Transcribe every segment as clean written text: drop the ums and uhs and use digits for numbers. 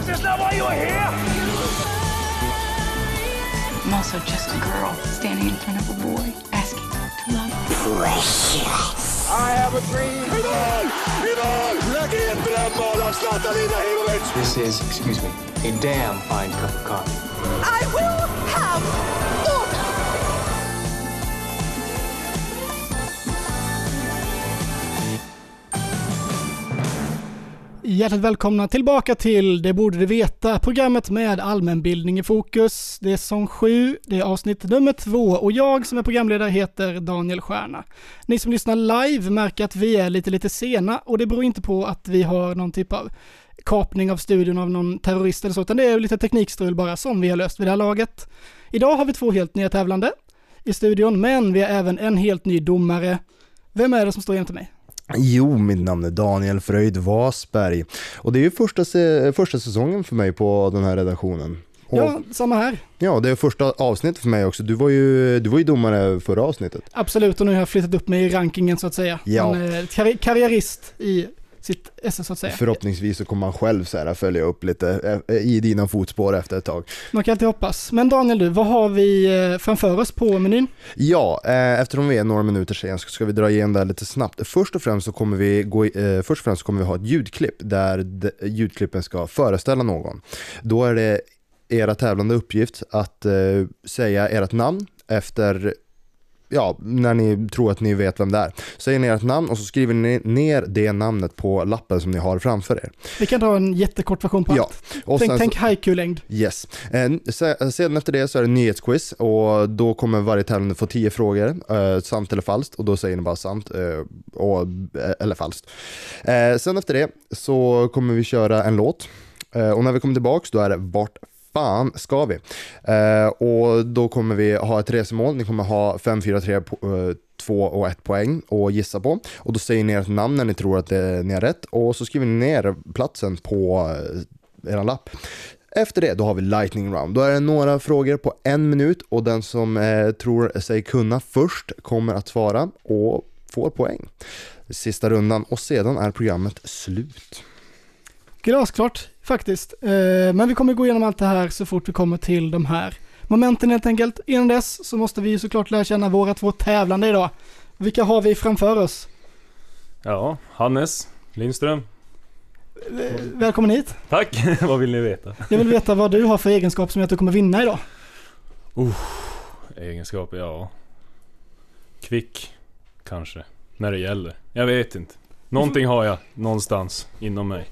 Is that why you're here? I'm also just a girl standing in front of a boy asking to love. Precious. I have a dream. This is, excuse me, a damn fine cup of coffee. I will have order. Hjärtligt välkomna tillbaka till Det borde du veta, programmet med allmänbildning i fokus. Det är säsong 7, det är avsnitt nummer 2 och jag som är programledare heter Daniel Stjärna. Ni som lyssnar live märker att vi är lite sena och det beror inte på att vi har någon typ av kapning av studion av någon terrorist eller så, utan det är lite teknikstrul bara som vi har löst vid det här laget. Idag har vi 2 helt nya tävlande i studion, men vi har även en helt ny domare. Vem är det som står jämte mig? Jo, mitt namn är Daniel Fröjd Wasberg och det är ju första säsongen för mig på den här redaktionen. Och, ja, samma här. Ja, det är första avsnittet för mig också. Du var ju domare förra avsnittet. Absolut, och nu har jag flyttat upp mig i rankingen så att säga. Ja. Karriärist i sitt SS så att säga. Förhoppningsvis så kommer man själv så här följa upp lite i dina fotspår efter ett tag. Man kan alltid hoppas. Men Daniel, du, vad har vi framför oss på menyn? Ja, eftersom vi är några minuter sen så ska vi dra igenom det här lite snabbt. Först och främst så kommer vi ha ett ljudklipp där ljudklippen ska föreställa någon. Då är det era tävlande uppgift att säga ert namn efter, ja, när ni tror att ni vet vem det är. Säger ni ert namn och så skriver ni ner det namnet på lappen som ni har framför er. Vi kan dra en jättekort version på allt. Och tänk haiku-längd. Yes. Sedan efter det så är det nyhetsquiz och då kommer varje tävlande få 10 frågor, sant eller falskt, och då säger ni bara sant eller falskt. Sen efter det så kommer vi köra en låt och när vi kommer tillbaks då är det vart fan ska vi? Och då kommer vi ha ett resemål. Ni kommer ha 5, 4, 3, 2 och 1 poäng att gissa på. Och då säger ni ert namn när ni tror att ni har rätt. Och så skriver ni ner platsen på er lapp. Efter det, då har vi lightning round. Då är det några frågor på 1 minut. Och den som tror sig kunna först kommer att svara och får poäng. Sista rundan och sedan är programmet slut. Glasklart faktiskt. Men vi kommer gå igenom allt det här så fort vi kommer till de här momenten helt enkelt. Innan dess så måste vi såklart lära känna våra 2 tävlande idag. Vilka har vi framför oss? Ja, Hannes Lindström. Välkommen hit. Tack, vad vill ni veta? Jag vill veta vad du har för egenskap som gör att du kommer vinna idag. Egenskap, ja. Kvick, kanske. När det gäller. Jag vet inte. Någonting har jag någonstans inom mig.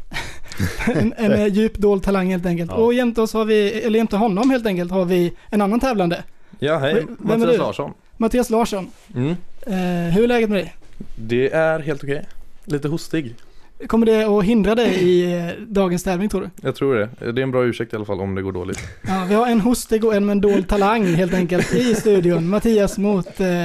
en djup dold talang helt enkelt. Ja. Och jämte oss har vi, eller jämte honom helt enkelt, har vi en annan tävlande. Ja, hej. Mattias Larsson. Mattias Larsson. Hur är läget med dig? Det är helt okej. Lite hostig. Kommer det att hindra dig i dagens tävling, tror du? Jag tror det. Det är en bra ursäkt i alla fall om det går dåligt. Ja, vi har en hostig och en med en dold talang helt enkelt i studion. Mattias mot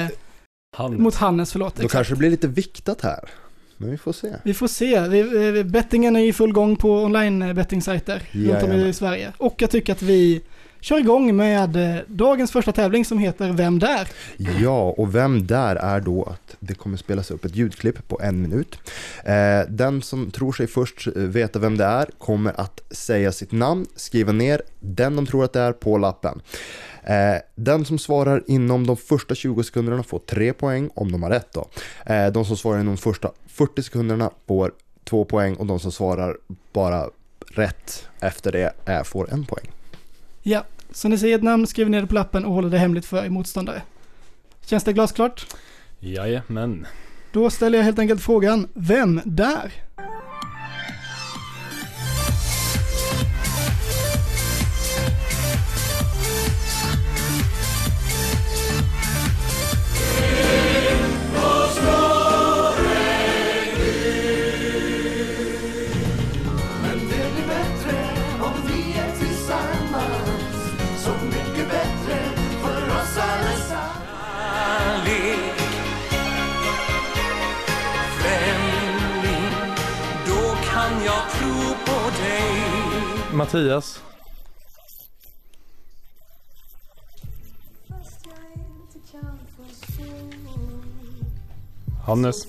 Hannes, förlåt. Då kanske det blir lite viktat här. Men vi får se. Vi får se. Bettingen är i full gång på online-bettingsajter runt om i Sverige. Och jag tycker att vi kör igång med dagens första tävling som heter Vem där? Ja, och Vem där är då att det kommer spelas upp ett ljudklipp på 1 minut. Den som tror sig först veta vem det är kommer att säga sitt namn, skriva ner den de tror att det är på lappen. Den som svarar inom de första 20 sekunderna får 3 poäng om de har rätt då. De som svarar inom de första 40 sekunderna får 2 poäng och de som svarar bara rätt efter det får 1 poäng. Ja, så ni säger ett namn, skriver ner det på lappen och håller det hemligt för er motståndare. Känns det glasklart? Jajamän. Då ställer jag helt enkelt frågan, vem där? Mattias. Hannes.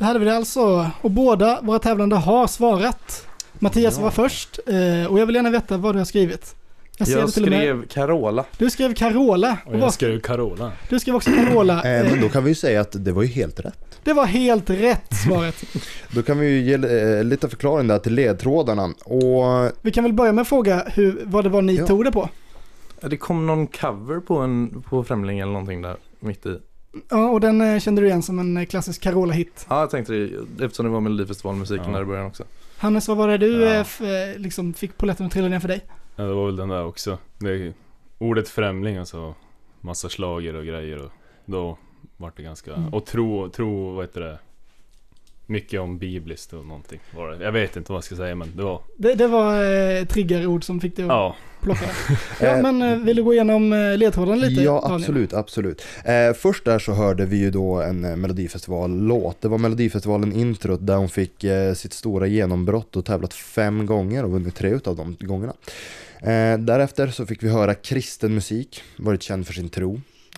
Det hade vi det alltså. Och båda våra tävlande har svarat. Mattias var först. Och jag vill gärna veta vad du har skrivit. Jag skrev Carola. Du skrev Carola. Och jag skrev Carola. Du skrev också Carola. Men då kan vi ju säga att det var ju helt rätt. Det var helt rätt svaret. Då kan vi ju ge lite förklaring där till ledtrådarna. Och vi kan väl börja med att fråga vad det var ni tog det på. Det kom någon cover på Främling eller någonting där mitt i. Ja, och den kände du igen som en klassisk Carola-hit. Ja, jag tänkte det, eftersom det var Melodifestivalmusiken där i början också. Hannes, vad var det du liksom fick polletten att trilla ner för dig? Ja, det var väl den där också. Det ordet Främling, alltså massa slager och grejer, och då var det ganska och tro vad heter det, mycket om bibliskt och någonting var det. Jag vet inte vad jag ska säga, men det var triggerord som fick dig att plocka. Ja, men vill du gå igenom ledtråden lite? Ja, absolut. Först där så hörde vi ju då en Melodifestival-låt. Det var Melodifestivalen introt där hon fick sitt stora genombrott och tävlat 5 gånger och vunnit 3 av de gångerna. Därefter så fick vi höra kristen musik, varit känd för sin tro.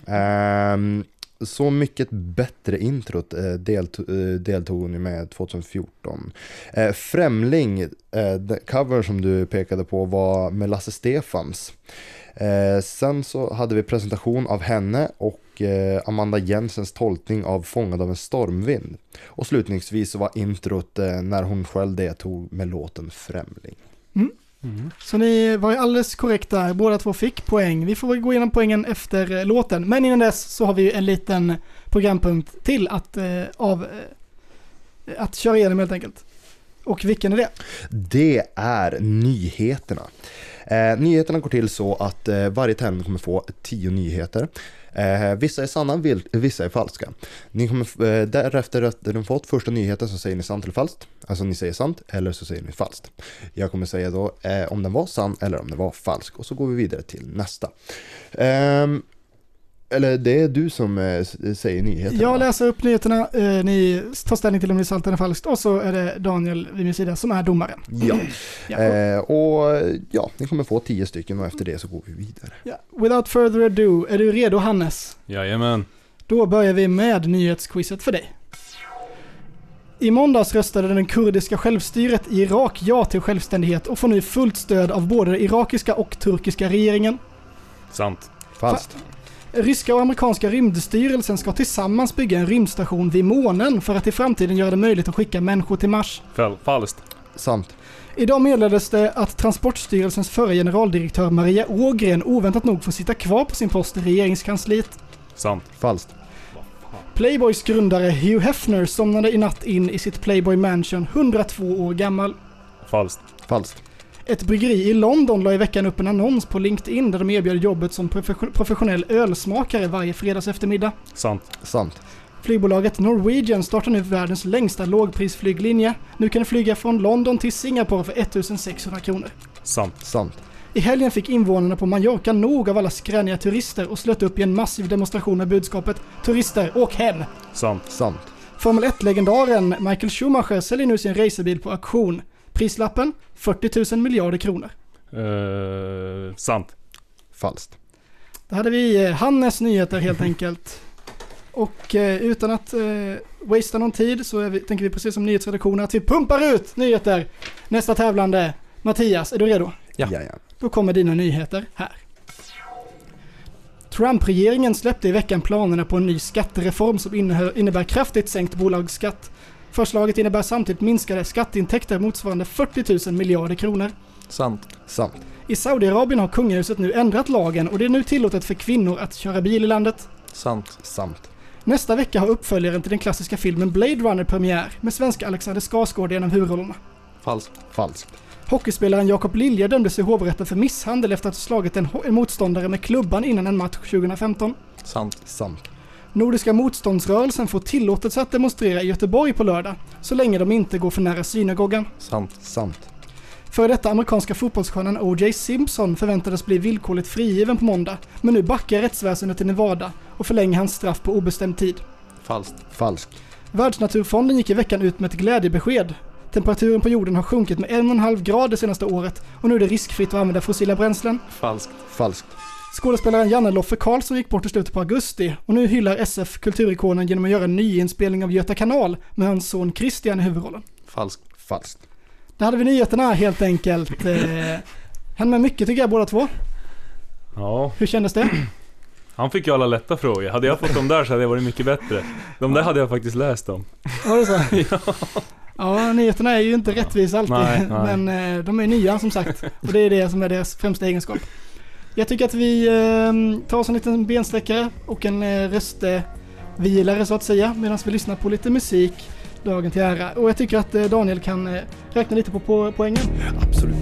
Så mycket bättre introt deltog hon med 2014. Främling, cover som du pekade på, var med Lasse Stefans. Sen så hade vi presentation av henne och Amanda Jensens tolkning av Fångad av en stormvind. Och slutningsvis så var introt när hon själv deltog med låten Främling. Så ni var ju alldeles korrekta, båda två fick poäng. Vi får gå igenom poängen efter låten. Men innan dess så har vi ju en liten programpunkt till att köra igenom helt enkelt. Och vilken är det? Det är nyheterna. Nyheterna går till så att varje tävling kommer få 10 nyheter. Vissa är sanna, vissa är falska. Ni kommer därefter att ni fått första nyheten så säger ni sant eller falskt. Alltså ni säger sant eller så säger ni falskt. Jag kommer säga då om den var sann eller om den var falsk. Och så går vi vidare till nästa. Eller det är du som säger nyheterna. Jag läser upp nyheterna, ni tar ställning till om det är sant eller falskt. Och så är det Daniel vid min sida som är domaren. Ja. Ni kommer få 10 stycken och efter det så går vi vidare. Ja. Without further ado, är du redo, Hannes? Jajamän. Då börjar vi med nyhetsquizet för dig. I måndags röstade den kurdiska självstyret i Irak ja till självständighet och får nu fullt stöd av både den irakiska och turkiska regeringen. Sant. Falskt. Ryska och amerikanska rymdstyrelsen ska tillsammans bygga en rymdstation vid månen för att i framtiden göra det möjligt att skicka människor till Mars. Falskt. Sant. Idag meddelades det att Transportstyrelsens förra generaldirektör Maria Ågren oväntat nog får sitta kvar på sin post i regeringskansliet. Sant. Falskt. Playboys grundare Hugh Hefner somnade i natt in i sitt Playboy Mansion 102 år gammal. Falskt. Ett bryggeri i London la i veckan upp en annons på LinkedIn där de erbjöd jobbet som professionell ölsmakare varje fredags eftermiddag. Sant. Flygbolaget Norwegian startar nu världens längsta lågprisflyglinje. Nu kan du flyga från London till Singapore för 1600 kronor. Sant. I helgen fick invånarna på Mallorca nog av alla skräniga turister och slöt upp i en massiv demonstration med budskapet "Turister, åk hem!" Sant. Formel 1-legendaren Michael Schumacher säljer nu sin racerbil på auktion. Prislappen 40 000 miljarder kronor. Sant. Falskt. Då hade vi Hannes nyheter helt enkelt. Och utan att wastea någon tid så tänker vi precis som nyhetsredaktionen att vi pumpar ut nyheter. Nästa tävlande, Mattias, är du redo? Ja. Då kommer dina nyheter här. Trump-regeringen släppte i veckan planerna på en ny skattereform som innebär kraftigt sänkt bolagsskatt. Förslaget innebär samtidigt minskade skatteintäkter motsvarande 40 000 miljarder kronor. Sant. I Saudiarabien har kungahuset nu ändrat lagen och det är nu tillåtet för kvinnor att köra bil i landet. Sant. Nästa vecka har uppföljaren till den klassiska filmen Blade Runner premiär med svenska Alexander Skarsgård genom huvudrollerna. Falskt. Hockeyspelaren Jakob Lilja dömdes i hovrätten för misshandel efter att ha slagit en motståndare med klubban innan en match 2015. Sant. Nordiska motståndsrörelsen får tillåtelse att demonstrera i Göteborg på lördag, så länge de inte går för nära synagogan. Sant. För detta amerikanska fotbollsstjärnan O.J. Simpson förväntades bli villkorligt frigiven på måndag, men nu backar rättsväsendet i Nevada och förlänger hans straff på obestämd tid. Falskt. Världsnaturfonden gick i veckan ut med ett glädjebesked. Temperaturen på jorden har sjunkit med 1,5 grader det senaste året och nu är det riskfritt att använda fossila bränslen. Falskt. Skådespelaren Janne Loffe Karlsson gick bort i slutet på augusti och nu hyllar SF kulturikonen genom att göra en nyinspelning av Göta kanal med hans son Christian i huvudrollen. Falskt. Där hade vi nyheterna helt enkelt. Han med mycket tycker jag båda två. Ja. Hur kändes det? Han fick ju alla lätta frågor. Hade jag fått dem där så hade jag varit mycket bättre. De där hade jag faktiskt läst om. Var det så? Ja, nyheterna är ju inte rättvisa alltid. Nej. Men de är nya som sagt. Och det är det som är deras främsta egenskap. Jag tycker att vi tar oss en liten bensträckare och en röstvilare så att säga. Medan vi lyssnar på lite musik dagen till ära. Och jag tycker att Daniel kan räkna lite på poängen. Absolut.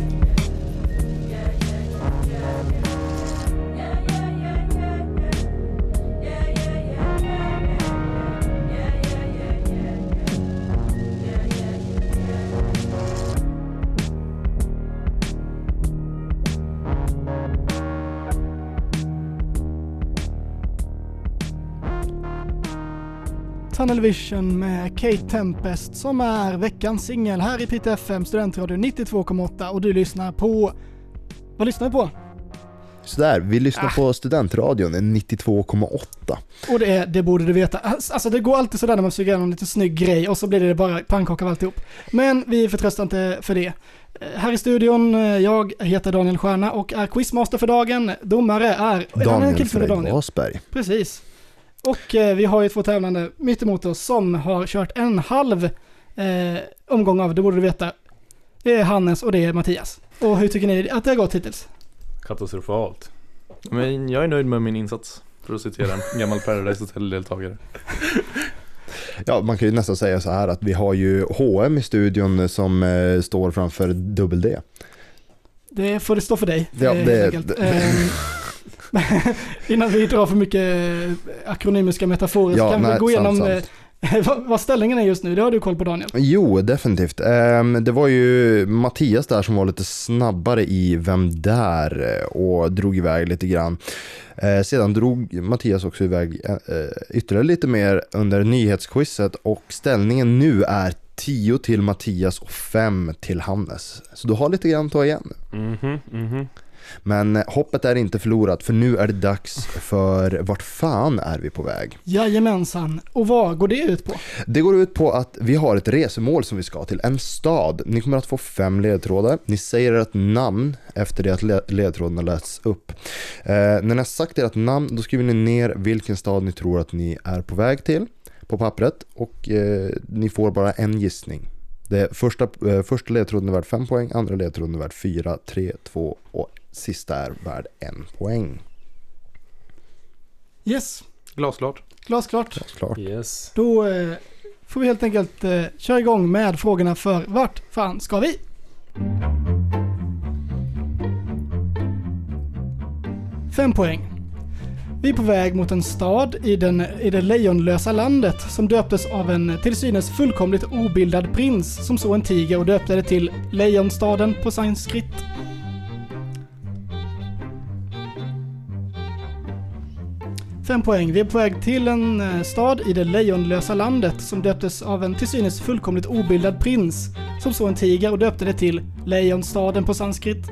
Tunnel Vision med Kate Tempest som är veckans singel här i Piteå FM Studentradio 92,8 och du lyssnar på... Vad lyssnar du på? Så där, vi lyssnar på Studentradion 92,8. Och det borde du veta. Alltså det går alltid sådär när man försöker göra någon lite snygg grej och så blir det bara pannkaka av alltihop. Men vi förtröstar inte för det. Här i studion, jag heter Daniel Stjärna och är quizmaster för dagen. Domare är Daniel Freid-Wasberg. Precis. Och vi har ju två tävlande mitt emot oss som har kört en halv omgång av, det borde du veta. Det är Hannes och det är Mattias. Och hur tycker ni att det har gått hittills? Katastrofalt. Men jag är nöjd med min insats, för att citera en gammal Paradise Hotel-deltagare. Ja, man kan ju nästan säga så här att vi har ju H&M i studion som står framför dubbel D. Det får det stå för dig. Ja, Innan vi drar för mycket akronymiska metaforer så kan vi gå igenom vad ställningen är just nu. Det har du koll på, Daniel. Jo, definitivt. Det var ju Mattias där som var lite snabbare i Vem där och drog iväg lite grann. Sedan drog Mattias också iväg ytterligare lite mer under nyhetsquizet och ställningen nu är 10 till Mattias och 5 till Hannes. Så du har lite grann att ta igen. Men hoppet är inte förlorat, för nu är det dags för vart fan är vi på väg? Jajamensan. Och vad går det ut på? Det går ut på att vi har ett resemål som vi ska till, en stad. Ni kommer att få 5 ledtrådar. Ni säger ert namn efter det att ledtrådarna lästs upp. När ni har sagt ert namn, då skriver ni ner vilken stad ni tror att ni är på väg till på pappret och ni får bara en gissning. Det första ledtråden är värd 5 poäng, andra ledtråden är värd 4, 3, 2 och sista är värd 1 poäng. Yes. Glasklart. Yes. Då får vi helt enkelt köra igång med frågorna för vart fan ska vi? Fem poäng. Vi är på väg mot en stad i det lejonlösa landet som döptes av en till synes fullkomligt obildad prins som såg en tiger och döpte det till Lejonstaden på sanskrit. Fem poäng. Vi är på väg till en stad i det lejonlösa landet som döptes av en till synes fullkomligt obildad prins som såg en tiger och döpte det till Lejonstaden på sanskrit.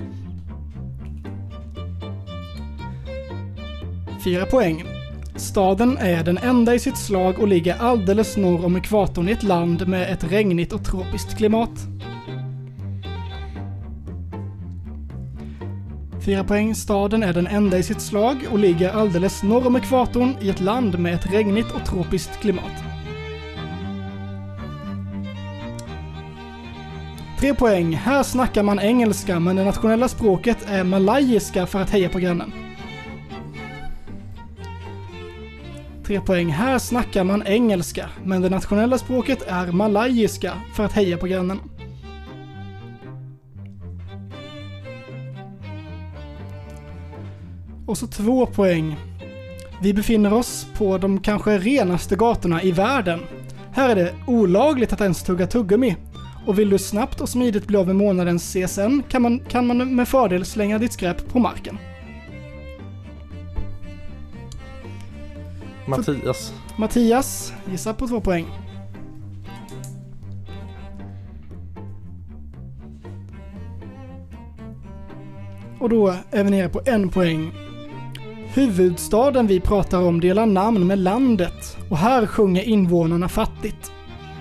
4 poäng. Staden är den enda i sitt slag och ligger alldeles norr om ekvatorn i ett land med ett regnigt och tropiskt klimat. 4 poäng. Staden är den enda i sitt slag och ligger alldeles norr om ekvatorn i ett land med ett regnigt och tropiskt klimat. 3 poäng. Här snackar man engelska men det nationella språket är malayiska för att heja på grannen. 3 poäng. Här snackar man engelska, men det nationella språket är malayiska för att heja på grannen. Och så 2 poäng. Vi befinner oss på de kanske renaste gatorna i världen. Här är det olagligt att ens tugga tuggummi. Och vill du snabbt och smidigt bli av med månadens CSN kan man med fördel slänga ditt skräp på marken. Mattias gissar på 2 poäng. Och då är vi nere på 1 poäng. Huvudstaden vi pratar om delar namn med landet och här sjunger invånarna fattigt.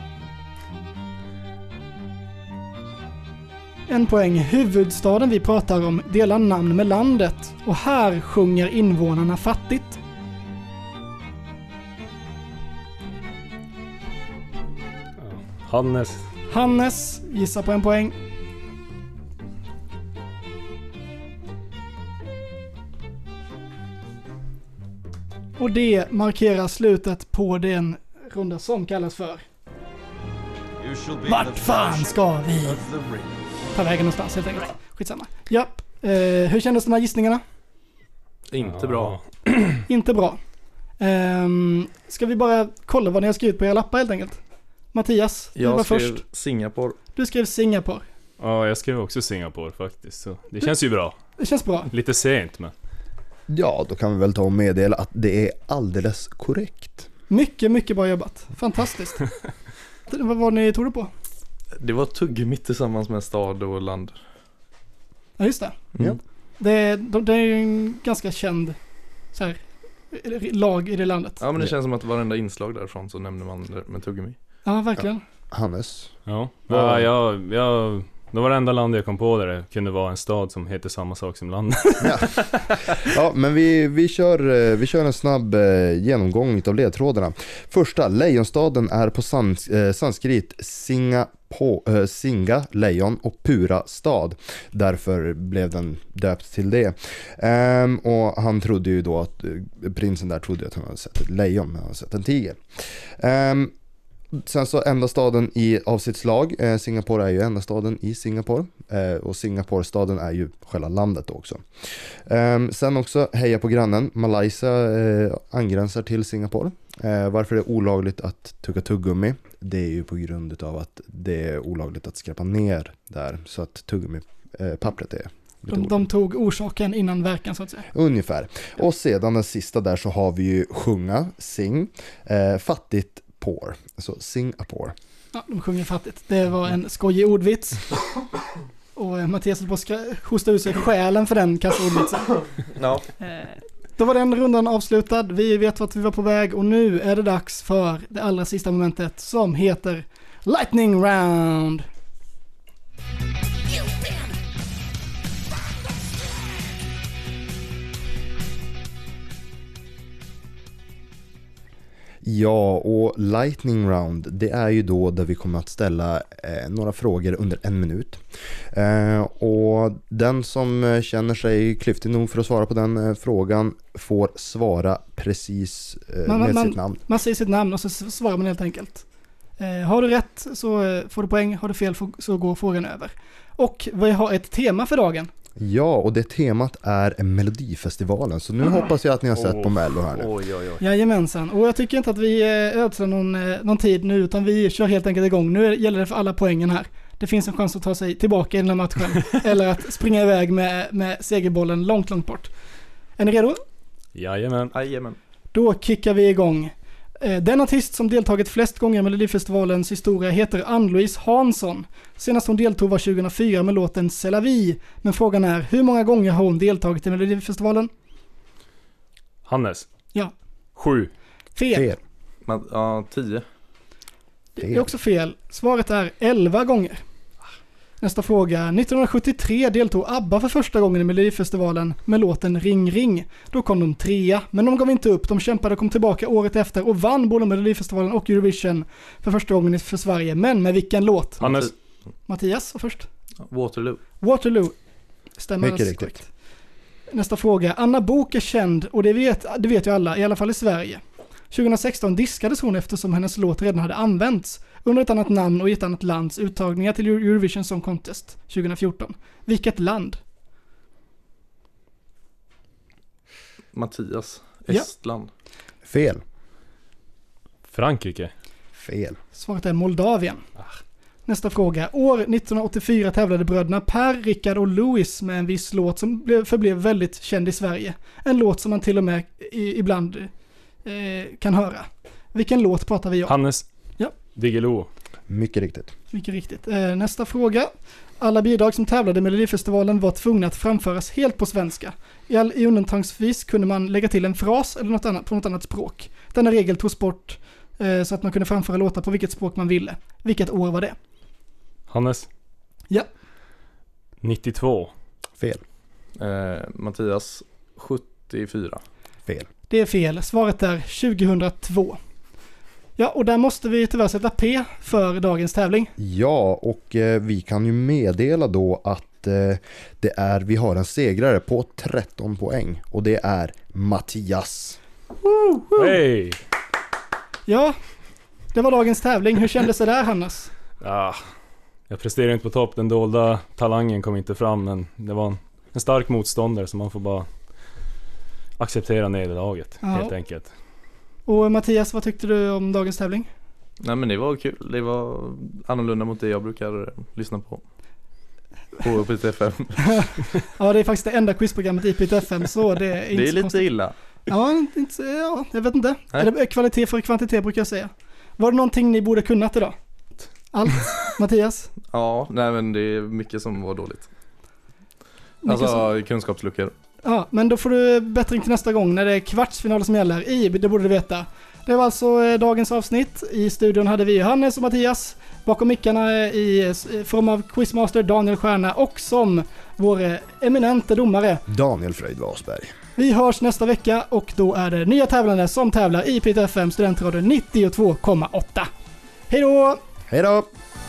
En poäng. Huvudstaden vi pratar om delar namn med landet och här sjunger invånarna fattigt. Hannes gissar på en poäng. Och det markerar slutet på den runda som kallas för Vart fan ska vi ta vägen någonstans helt enkelt. Skitsamma. Ja, hur kändes de här gissningarna? Inte bra. Inte bra. Ska vi bara kolla vad ni har skrivit på era lappar helt enkelt? Mattias, du var Jag skrev först. Singapore. Du skrev Singapore. Ja, jag skrev också Singapore faktiskt. Så det känns ju bra. Det känns bra. Lite sent, men... Ja, då kan vi väl ta och meddela att det är alldeles korrekt. Mycket, mycket bra jobbat. Fantastiskt. Vad var ni tog det på? Det var tuggummi tillsammans med stad och land. Ja, just det. Ja. Det är ju en ganska känd så här, lag i det landet. Ja, men det känns som att varenda inslag därifrån så nämner man det med tuggummi. Ja, verkligen. Hannes. Ja, det var det enda land jag kom på där det kunde vara en stad som heter samma sak som landet. Ja, men vi kör en snabb genomgång av ledtrådarna. Första, lejonstaden är på sanskrit Singa, lejon och Pura stad. Därför blev den döpt till det. Och han trodde ju då att prinsen där trodde att han hade sett ett lejon, men han hade sett en tiger. Sen så enda staden av sitt slag. Singapore är ju enda staden i Singapore. Och Singapore-staden är ju själva landet också. Sen också heja på grannen. Malaysia angränsar till Singapore. Varför det är olagligt att tugga tuggummi? Det är ju på grund av att det är olagligt att skräpa ner där. Så att tuggummi-pappret är... De tog orsaken innan verkan så att säga. Ungefär. Och sedan den sista där så har vi ju sjunga, sing, fattigt, poor. Så Singapore. Ja, de sjunger fattigt. Det var en skojig ordvits. Och Mattias höll på att hosta ut sig själen för den kassordvitsen. Ja. Då var den rundan avslutad. Vi vet vart vi var på väg och nu är det dags för det allra sista momentet som heter Lightning Round. Ja, och Lightning Round, det är ju då där vi kommer att ställa några frågor under 1 minut. Och den som känner sig klyftig nog för att svara på den frågan får svara precis med sitt namn. Man säger sitt namn och så svarar man helt enkelt. Har du rätt så får du poäng, har du fel så går frågan över. Och vi har ett tema för dagen. Ja, och det temat är Melodifestivalen. Så nu hoppas jag att ni har sett på Mello här nu. Jajamensan. Och jag tycker inte att vi ödslar någon tid nu, utan vi kör helt enkelt igång. Nu gäller det för alla poängen här. Det finns en chans att ta sig tillbaka i den här matchen. Eller att springa iväg med segerbollen långt, långt bort. Är ni redo? Jajamän. Då kickar vi igång. Den artist som deltagit flest gånger i Melodifestivalens historia heter Ann-Louise Hansson. Senast hon deltog var 2004 med låten C'est la vie. Men frågan är, hur många gånger har hon deltagit i Melodifestivalen? Hannes. Ja. 7. Fel. Ja, 10. Det är också fel. Svaret är 11 gånger. Nästa fråga. 1973 deltog ABBA för första gången i Melodifestivalen med låten Ring Ring. Då kom de 3, men de gav inte upp. De kämpade och kom tillbaka året efter och vann både Melodifestivalen och Eurovision för första gången för Sverige. Men med vilken låt? Hannes. Mattias var först. Waterloo. Stämmer. Mycket riktigt. Nästa fråga. Anna Bok är känd och det vet ju alla, i alla fall i Sverige. 2016 diskades hon eftersom hennes låt redan hade använts under ett annat namn och i ett annat lands uttagningar till Eurovision Song Contest 2014. Vilket land? Mattias. Ja. Estland. Fel. Frankrike. Fel. Svaret är Moldavien. Nästa fråga. År 1984 tävlade bröderna Per, Rickard och Louis med en viss låt som förblev väldigt känd i Sverige. En låt som man till och med ibland kan höra. Vilken låt pratar vi om? Hannes. Ja. Diggiloo. Mycket riktigt. Mycket riktigt. Nästa fråga. Alla bidrag som tävlade i Melodifestivalen var tvungna att framföras helt på svenska. I undantagsvis kunde man lägga till en fras eller något annat på något annat språk. Denna regel togs bort så att man kunde framföra låtar på vilket språk man ville. Vilket år var det? Hannes? Ja. 92. Fel. Mattias 74. Fel. Det är fel. Svaret är 2002. Ja, och där måste vi tyvärr sätta P för dagens tävling. Ja, och vi kan ju meddela då att vi har en segrare på 13 poäng. Och det är Mattias. Hej! Ja, det var dagens tävling. Hur kändes det där, Hannes? Ja, jag presterade inte på topp. Den dolda talangen kom inte fram, men det var en stark motståndare, så man får bara acceptera nederlaget, helt enkelt. Och Mattias, vad tyckte du om dagens tävling? Nej, men det var kul. Det var annorlunda mot det jag brukar lyssna på Piteå FM. Ja, det är faktiskt det enda quizprogrammet i Piteå FM, så det är inte det är lite konstigt. illa. Ja, jag vet inte. Är det kvalitet för kvantitet, brukar jag säga. Var det någonting ni borde kunnat idag? Allt, Mattias? Ja, nej, men det är mycket som var dåligt. Alltså kunskapsluckor. Ja, men då får du bättring till nästa gång när det är kvartsfinal som gäller. Det borde du veta. Det var alltså dagens avsnitt. I studion hade vi Hannes och Mattias. Bakom mickarna i form av quizmaster Daniel Stjärna och som vår eminente domare Daniel Fröjd Wasberg. Vi hörs nästa vecka och då är det nya tävlande som tävlar i Piteå FM Studentradio 92,8. Hej då! Hej då!